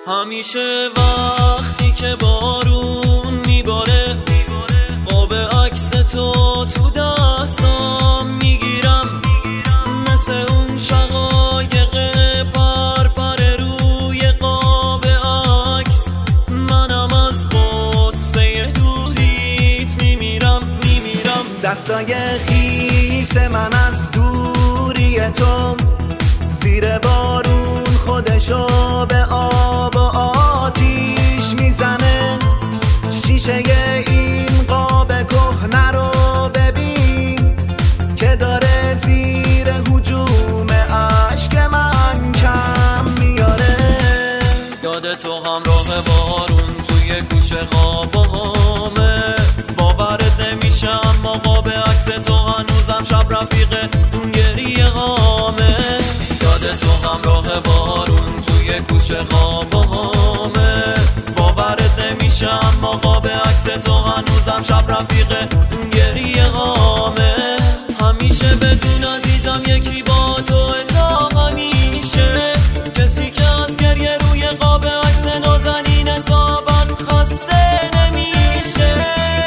همیشه وقتی که بارون میباره قاب عکس تو دستام میگیرم، مثل اون شقایق پرپر روی قاب عکس. منم از غصه دوریت میمیرم. دستای خیس من از دوری تو زیر بارون خودشو به آب و آتیش میزنه. شیشه این قاب کهنه رو ببین که داره زیر هجوم اشک من کم میاره. یاد تو همراه بارون توی گوشه خوابامه، باورت نمیشه اما قاب عکس تو هنوزم شب رفیق اون گریه هامه. یاد تو همراه بارون توی گوشه خوابامه، باورت نمیشه اما قاب عکس تو هنوزم شب رفیق اون گریه هامه. همیشه بدون عزیزم یکی با تو تا همیشه، کسی که از گریه روی قاب عکس نازنین تابت خسته نمیشه.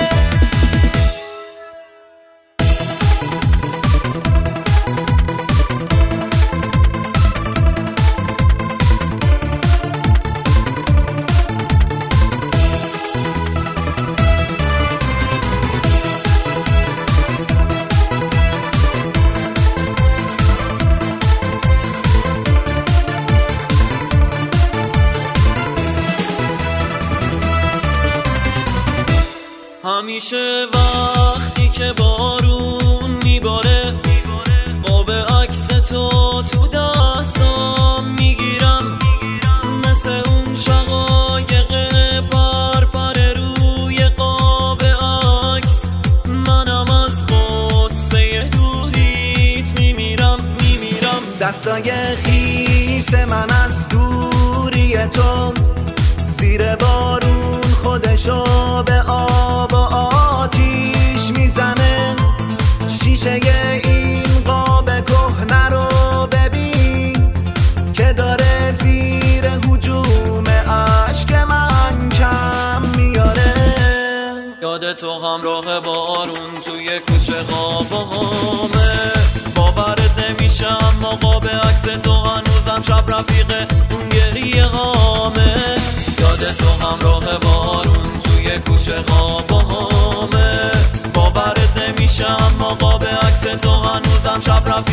همیشه وقتی که بارون میباره قاب عکس تو دستام میگیرم، مثل اون شقایق پرپر روی قاب عکس. منم از غصه دوریت میمیرم. دستای خیس من از دوری تو زیر بارون خودشو به آب و آتیش میزنه. شیشه این قاب کهنه رو ببین که داره زیر هجوم اشک من کم میاره. یاد تو همراه بارون توی کوچه خوابامه، باورت نمیشه اما قاب عکس تو هنوزم شب رفیق اون گریه هامه. یاد تو همراه بارون توی کوچه خوابامه، باورت نمیشه اما قاب عکس تو هنوزم شب رفیق